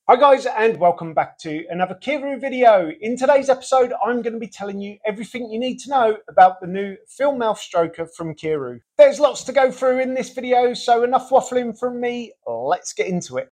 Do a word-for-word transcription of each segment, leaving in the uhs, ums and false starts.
Hi guys, and welcome back to another Kiiroo video. In today's episode, I'm going to be telling you everything you need to know about the new Film Mouth Stroker from Kiiroo. There's lots to go through in this video, so enough waffling from me, let's get into it.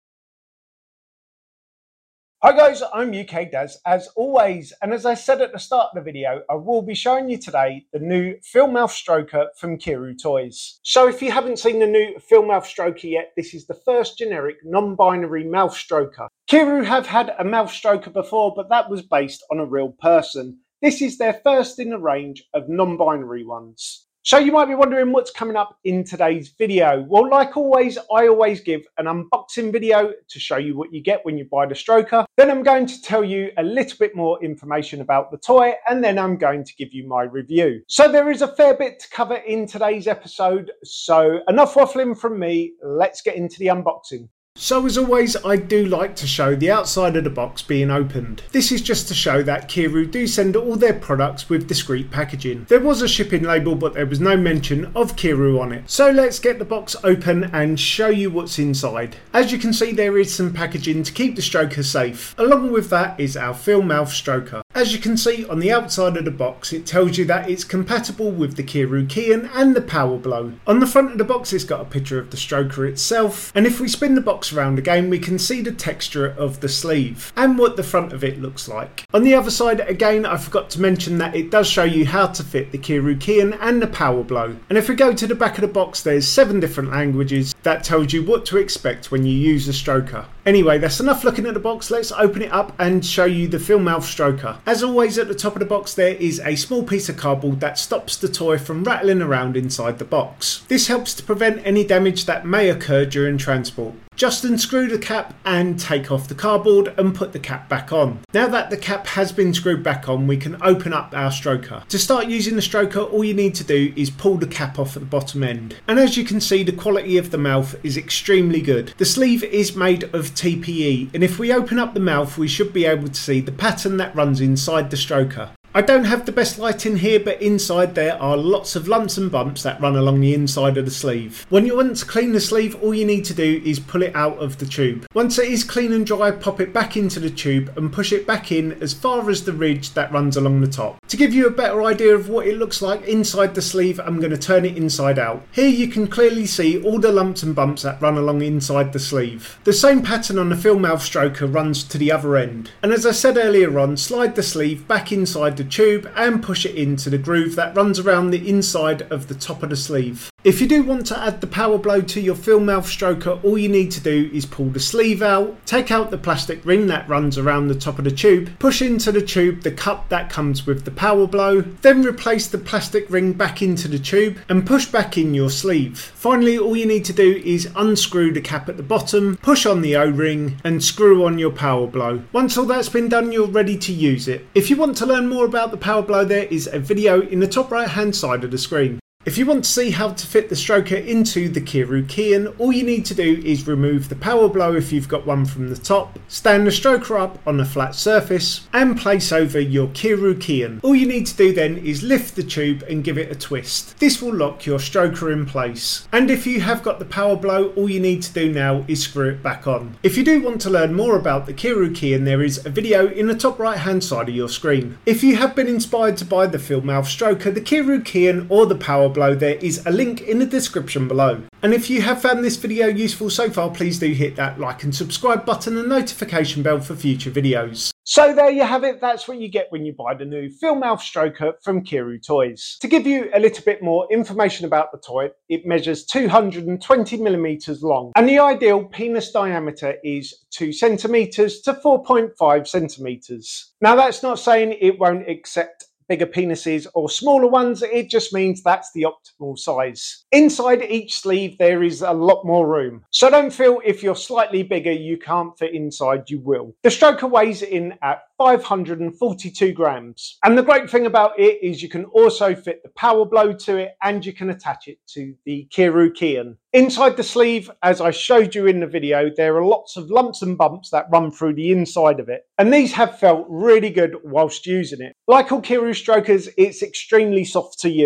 Hi guys, I'm U K Daz as always, and as I said at the start of the video, I will be showing you today the new Film Mouth Stroker from Kiiroo Toys. So if you haven't seen the new Film Mouth Stroker yet, this is the first generic non-binary mouth stroker. Kiiroo have had a mouth stroker before, but that was based on a real person. This is their first in a range of non-binary ones. So you might be wondering what's coming up in today's video. Well, like always, I always give an unboxing video to show you what you get when you buy the stroker. Then I'm going to tell you a little bit more information about the toy, and then I'm going to give you my review. So there is a fair bit to cover in today's episode. So enough waffling from me, let's get into the unboxing. So as always, I do like to show the outside of the box being opened. This is just to show that Kiiroo do send all their products with discreet packaging. There was a shipping label, but there was no mention of Kiiroo on it. So let's get the box open and show you what's inside. As you can see, there is some packaging to keep the stroker safe. Along with that is our Film Mouth Stroker. As you can see on the outside of the box, it tells you that it's compatible with the Kiiroo Kian and the Power Blow. On the front of the box, it's got a picture of the stroker itself, and if we spin the box around again, we can see the texture of the sleeve and what the front of it looks like. On the other side, again, I forgot to mention that it does show you how to fit the Kiiroo Kian and the Power Blow. And if we go to the back of the box, there's seven different languages that tells you what to expect when you use the stroker. Anyway, that's enough looking at the box. Let's open it up and show you the Film Mouth Stroker. As always, at the top of the box there is a small piece of cardboard that stops the toy from rattling around inside the box. This helps to prevent any damage that may occur during transport. Just unscrew the cap and take off the cardboard and put the cap back on. Now that the cap has been screwed back on, we can open up our stroker. To start using the stroker, all you need to do is pull the cap off at the bottom end. And as you can see, the quality of the mouth is extremely good. The sleeve is made of T P E, and if we open up the mouth, we should be able to see the pattern that runs inside the stroker. I don't have the best light in here, but inside there are lots of lumps and bumps that run along the inside of the sleeve. When you want to clean the sleeve, all you need to do is pull it out of the tube. Once it is clean and dry, pop it back into the tube and push it back in as far as the ridge that runs along the top. To give you a better idea of what it looks like inside the sleeve, I'm going to turn it inside out. Here you can clearly see all the lumps and bumps that run along inside the sleeve. The same pattern on the Film Mouth Stroker runs to the other end. And as I said earlier on, slide the sleeve back inside the tube and push it into the groove that runs around the inside of the top of the sleeve. If you do want to add the Power Blow to your Film Mouth Stroker, all you need to do is pull the sleeve out, take out the plastic ring that runs around the top of the tube, push into the tube the cup that comes with the Power Blow, then replace the plastic ring back into the tube and push back in your sleeve. Finally, all you need to do is unscrew the cap at the bottom, push on the O-ring and screw on your Power Blow. Once all that's been done, you're ready to use it. If you want to learn more about the Power Blow, there is a video in the top right hand side of the screen. If you want to see how to fit the stroker into the Kiiroo Kian, all you need to do is remove the Power Blow if you've got one from the top, stand the stroker up on a flat surface and place over your Kiiroo Kian. All you need to do then is lift the tube and give it a twist. This will lock your stroker in place. And if you have got the Power Blow, all you need to do now is screw it back on. If you do want to learn more about the Kiiroo Kian, there is a video in the top right hand side of your screen. If you have been inspired to buy the Film Mouth Stroker, the Kiiroo Kian or the Power Blow, there is a link in the description below. And if you have found this video useful so far, please do hit that like and subscribe button and notification bell for future videos. So there you have it, that's what you get when you buy the new Film Mouth Stroker from Kiiroo Toys. To give you a little bit more information about the toy, it measures two hundred twenty millimeters long and the ideal penis diameter is two centimeters to four point five centimeters. Now that's not saying it won't accept bigger penises or smaller ones, it just means that's the optimal size. Inside each sleeve there is a lot more room, so don't feel if you're slightly bigger you can't fit inside, you will. The stroker weighs in at five hundred forty-two grams, and the great thing about it is you can also fit the Power Blow to it and you can attach it to the Kiiroo Kian. Inside the sleeve, as I showed you in the video, there are lots of lumps and bumps that run through the inside of it, and these have felt really good whilst using it. Like all Kiiroo strokers, it's extremely soft to use,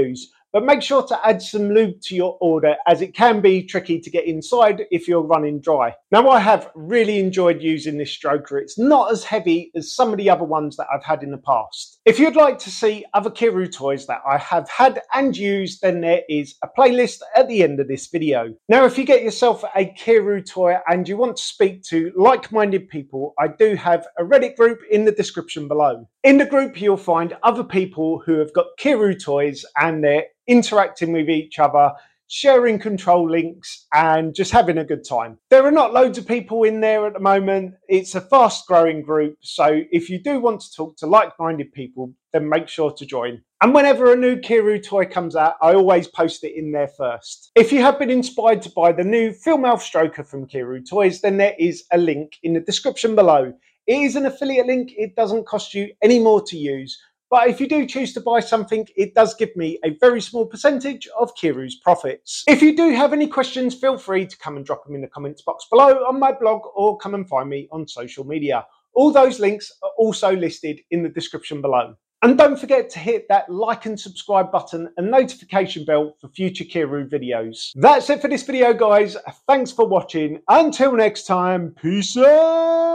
but make sure to add some lube to your order as it can be tricky to get inside if you're running dry. Now, I have really enjoyed using this stroker. It's not as heavy as some of the other ones that I've had in the past. If you'd like to see other Kiiroo toys that I have had and used, then there is a playlist at the end of this video. Now, if you get yourself a Kiiroo toy and you want to speak to like-minded people, I do have a Reddit group in the description below. In the group, you'll find other people who have got Kiiroo toys and they're interacting with each other, sharing control links and just having a good time. There are not loads of people in there at the moment. It's a fast growing group. So if you do want to talk to like-minded people, then make sure to join. And whenever a new Kiiroo toy comes out, I always post it in there first. If you have been inspired to buy the new Phil Mouth Stroker from Kiiroo Toys, then there is a link in the description below. It is an affiliate link. It doesn't cost you any more to use. But if you do choose to buy something, it does give me a very small percentage of Kiiroo's profits. If you do have any questions, feel free to come and drop them in the comments box below on my blog or come and find me on social media. All those links are also listed in the description below. And don't forget to hit that like and subscribe button and notification bell for future Kiiroo videos. That's it for this video, guys. Thanks for watching. Until next time, peace out.